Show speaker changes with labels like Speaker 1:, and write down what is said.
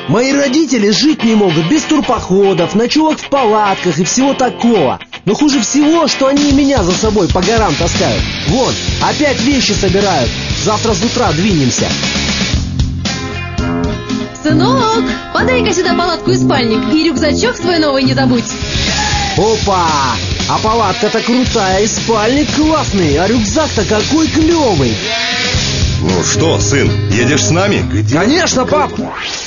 Speaker 1: Мои родители жить не могут без турпоходов, ночевок в палатках и всего такого. Но хуже всего, что они и меня за собой по горам таскают. Вон, опять вещи собирают. Завтра с утра двинемся.
Speaker 2: Сынок, подай-ка сюда палатку и спальник. И рюкзачок твой новый не забудь.
Speaker 1: Опа! А палатка-то крутая, и спальник классный, а рюкзак-то какой клевый.
Speaker 3: Ну что, сын, едешь с нами?
Speaker 1: Конечно, пап!